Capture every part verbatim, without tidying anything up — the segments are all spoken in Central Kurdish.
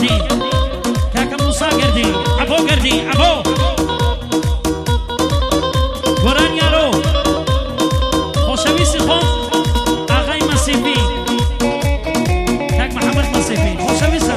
قردی کاکا موسا قردی عبو قردی عبو گوران یارو خوشویستی خوب آقای مسیفی کاک محمد مسیفی خوشویستم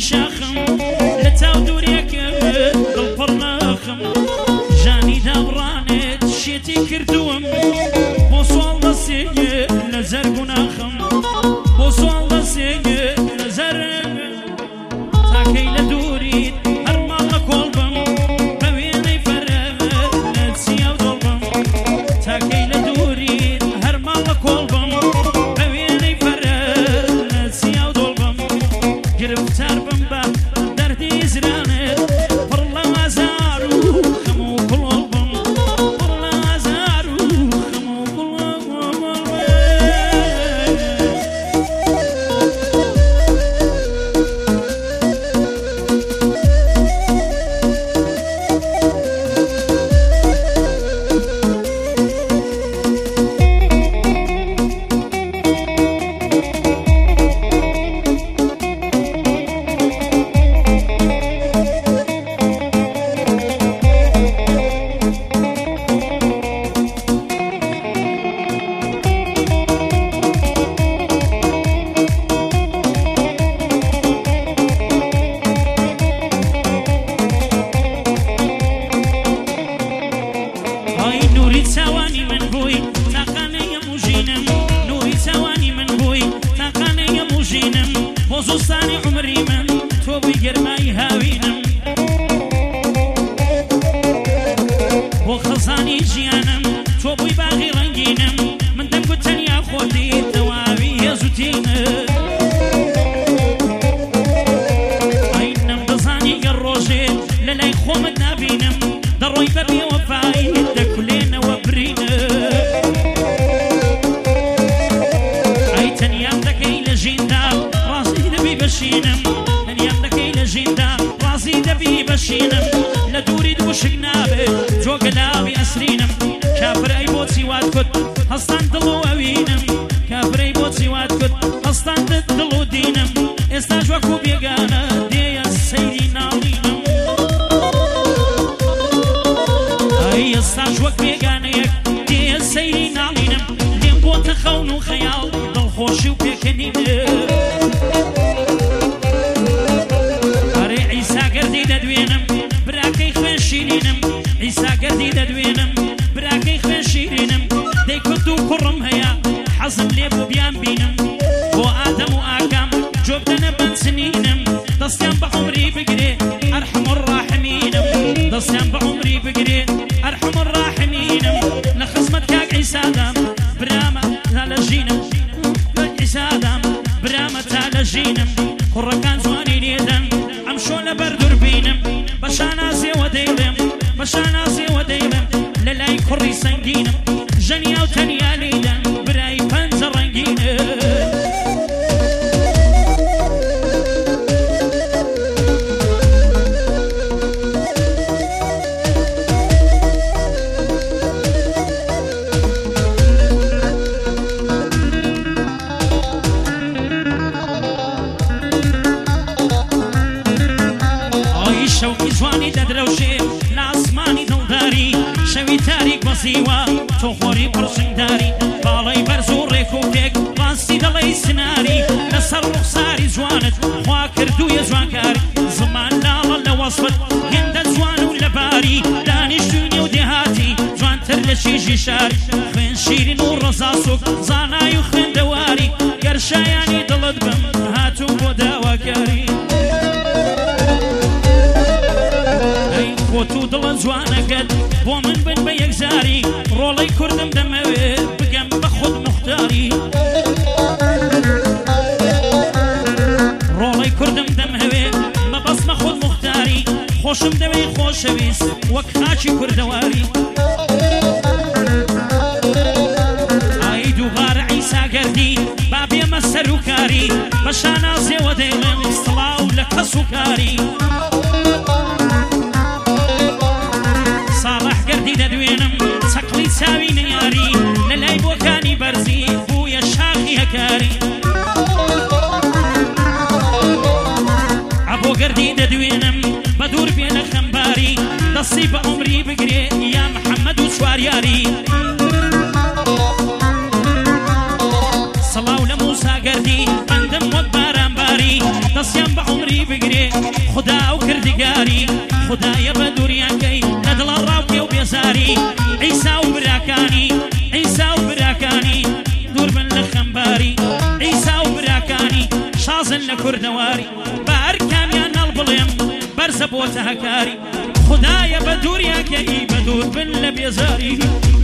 شاخم لتاو دوريك البرناخم جاني دابرانت شيتي كردوم بوصوال دسيق لزر قناخم بوصوال دسيق لزر تاكي لدوري هرمان لكولبم بويني فرغ لتسياو دولبم تاكي لدوري هرمان لكولبم بويني فرغ لتسياو دولبم گرفتار بم با دردی زرانه پرلا زارو خمو قلبم پرلا زارو خمو قلبم وزوستاني عمري من توبي قرماي هاوينم وخزاني جيانم توبي باغي رنجينم من دم قلتن يا خوتي توابي يزوتينم اينم دزاني قروجي للاي خومد نابينم دروي بري وفاي دكولين وبرينم اي تنيام دكي لجيندا بشينم من يملكي لجيندا رازي دبي بشينم لدوري دوشق نابي جو قلابي أسرينم كافر أي بوتي واتكت هستان دلو أوينم كافر أي بوتي واتكت هستان دلو دينم استاج وكو بيقانا دي السيدي نالينم أي استاج وكو بيقانا دي السيدي نالينم لين بوت خون وخيال دل خوشي وبيكنينم عيسى قردي ددوينم براكي خوين شيرينم دي كدو كرم هيا حزم ليبو بيان بينم بو آدم وآكام جوبتنا بن سنينم دستيان بعمري بقري أرحم الراحمينم دستيان بعمري بقري أرحم الراحمينم لخزمت كاك عيسى دام براما تالجينم عيسى دام براما تالجينم كركان زواني ليدن عمشو لبردر بينم بشانازي وديلم بشانازي وديلم للاي كري سنجينم جنيا وتنيا ليدن براي فنزر رنجينم شوقي زواني ددروشي لاسماني دلداري شوي تاريك بصيوة تخوري برشنداري بالي برزو ريكوكيك باسي دلي سناري لسر رخصاري زوانت خوا كردو يا زوانكاري زمان لالا لوصفت هند زوان ولباري دانش دوني ودهاتي زوان ترلشي جيشاري خوين شيرين ورزاسوك زانايو خوين دواري قرشاياني دلد بم هاتو وداوكاري وتو دڵ جوانەکەت بۆ من بن بە یەکجاری ڕۆڵەی کوردم دەمەوێت بگەم بە خود موختاری ڕۆڵەی کوردم دەمەوێت بە بەسمە خود موختاری خۆشم دەوێت خۆشەویست وەک خاچی کوردەواری ئای دووبارە عیسا گەردی با بێمە سەر و کاری بە شانازێوە دەیڵێم سڵاو لە کەس و کاری صالح قردي ددوينم تقلي ساوي نياري للاي بوكاني برزي بويا شاخي هكاري عبو قردي ددوينم بدور بين خنباري تصيب عمري بقري يا محمد وشوارياري صلاو لموسى قردي بندم وباران باري دەستیان بە عمری بگرێ خدا و کردگاری خدایە بە دووریانکەی لە دڵە ڕاوکێ و بێزاری عیسا و براکانی عیسا و براکانی دوور بن لە خەمباری عیسا و براکانی شازن لە کوردەواری بە هەر کامیان ناڵ بڵێم بەرزە بۆتە هەکاری خدایە بە دووریانکەی بە دوور بن لە بێزاری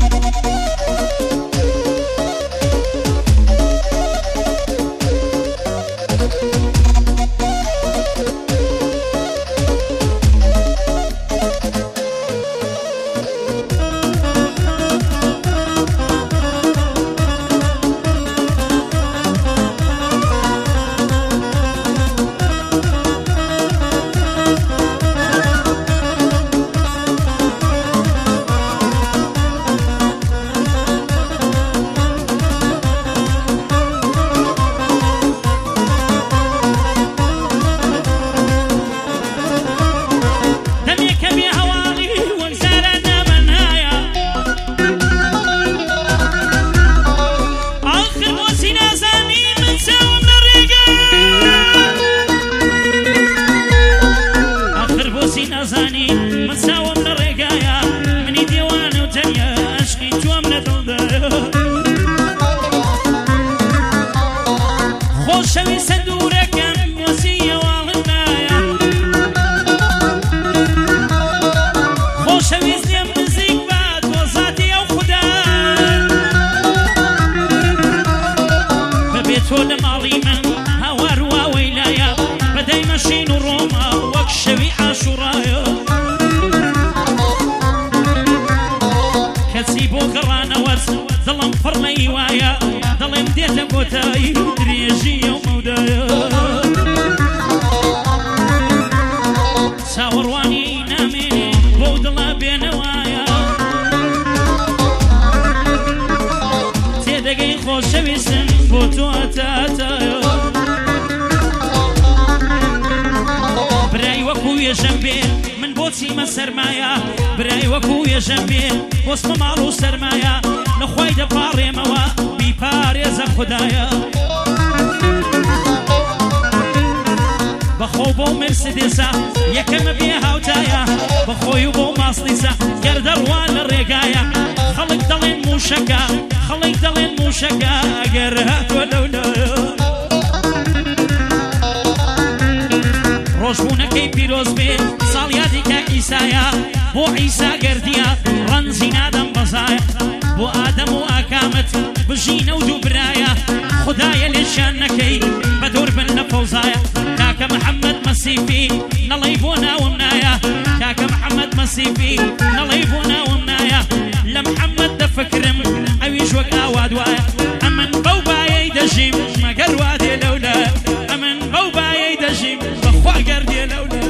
من بۆچی مە سەرمایە برای وەکو یەژەمبێ وەسمە ماڵ و سەرمایە لەخوای دەپاڕێمەوە بیپارێزە خوددایە بەخۆ بۆ مرسدێسە یەکەمە بێ هاوتایە بەخۆی و بۆ ماسلیسە گەردەڕوان لە ڕێگایە خەڵک دەڵێن موشەکە خەڵک دەڵێن موشەکە ئەگەر هاتووە لەولایە ڕۆژبوونەکەی پیرۆز بێ ساڵیادی کە ئیسایە بۆ عیسا گەردیە ڕەنجی نادەم بەزایە بۆ ئادەم و ئاکامت بژینە و دوو برایە خدایە لێشان نەکەی بە دوور بن لە فەوزایە کاکە محەممەد مەسیفی نەڵەی بۆ ناوم نایە کاکە محەممەد مەسیفی نەڵەی بۆ ناوم نایە لە محەممەد دەفکرم ئەویش وەک ئاوا دوایە ئەمن بەو بایەی دەژیم مەگەر وا دێ لەولایە ئەمن بەو بایەی دەژیم بەخوا گەردێ لەولایە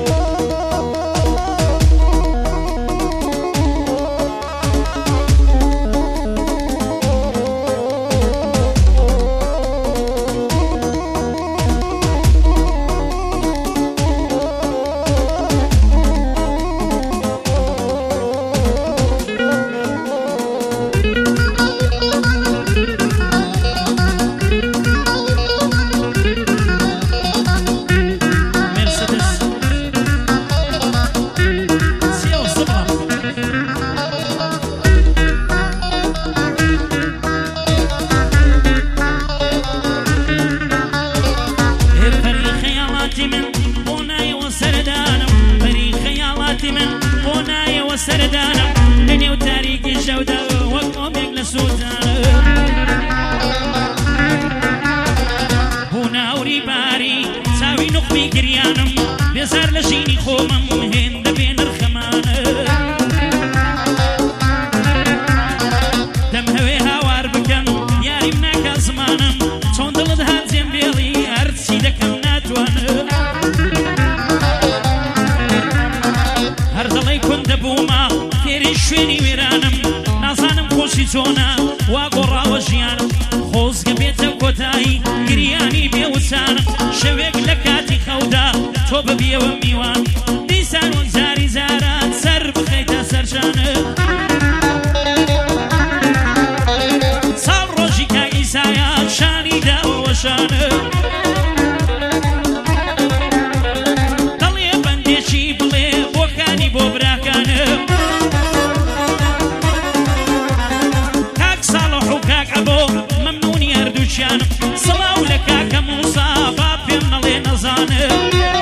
شوێنی وێرانم نازانم خۆشی چۆنە وا گۆڕاوە ژیانم خۆزگە بێتە کۆتایی گریانی بێوچانم شەوێک لە کاتی خەودا تۆ ببیەوە میوان دیسان وەک زاری زاران سەر بخەیتە سەرشانە ساڵ ڕۆژی کا ئیسایە شانی داوەوە شانە سەڵاو لە کاکە موسا با پێم نەڵێ نەزانم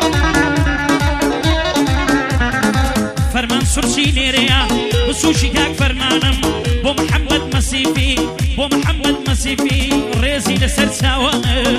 فەرمان سورسی لێرەیە بسوشی کاک فەرمانم بۆ محەممەد مەسیفی بۆ محەممەد مەسیفی ڕێزی لەسەر چاوانم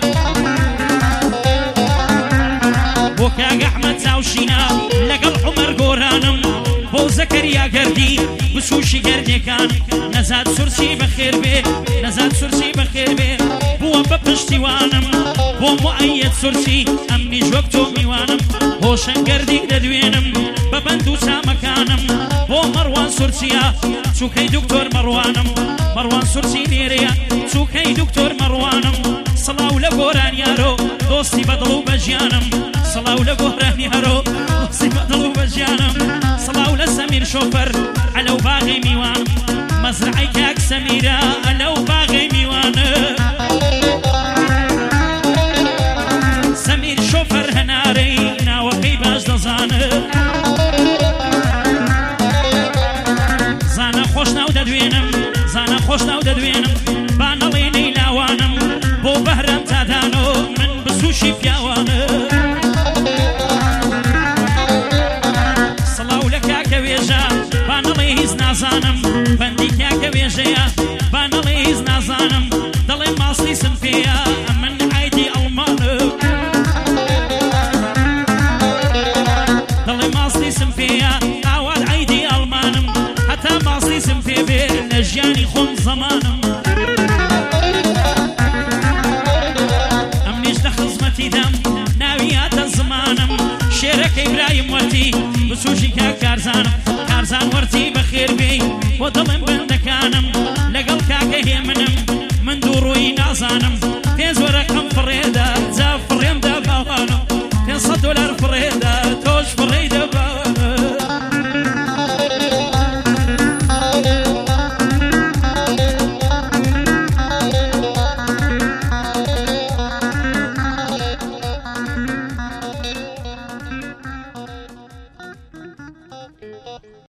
بۆ کاک ئەحمەد چاوشینە لەگەڵ عومەر گۆرانم بۆ زەکەریا گەردی بسوشی گەردێکان نەزاد سورسی بەخێر بێ نەزاد سورسی بەخێر بێ بووە بە پشتیوانم بۆ موعەیەد سورسی ئەمنیش وەک تۆ میوانم هۆشەن گەردی دەدوێنم بە بەند و چامەکانم بۆ مەڕوان سورسیە چووکەی دکتۆر مەڕوانم مەڕوان سورسی لێرەیە چووکەی دکتۆر مەڕوانم سەڵاو لە گۆرانیارۆ دۆستی بەدڵ و بەژیانم سەڵاو لە گۆرانیارۆ دۆستی بەدڵ و بەژیانم سەڵاو لە سەمیر شۆفەر ئەلەو باغی میوان مەزرعەی کاک سەمیرە ئەلەو باغی میوانە سەمیر شۆفەر هەنارەی ناوەکەی باش دەزانە زانە خۆش ناو دەدوێنم زانە خۆش ناو دەدوێنم با نەڵێ نەیلاوانم بۆ بەهرەم تادانۆ من بسوشی پیاوانە سەڵاو لە کاکە وێژە با نەڵێ هیچ نازانم بەندی کاکە وێژەیە با نەڵێ هیچ نازانم دەڵێ ماستی سنفەیە من عایدی ئەڵمانە دەڵێ ماستی سنفەیە ئاوات عایدی ئەڵمانم هەتا ماستی سنفێ بێ لە ژیانی خۆم زەمانم ئەمنیش لە خزمەتی دەم ناوی هاتە زمانم شێرەکەی برایم وەرتی بسوشی کاک کارزانم کارزان وەرتی بەخێر بێ بۆ دڵم بەندەکانم لەگەڵ کاکە هێمنم من دوو ڕووی نازانم پێنج وەرەقەم فڕێدا جا فڕێمدا باوانم پێنج سەد دۆلار فڕێدا تۆش فڕێدا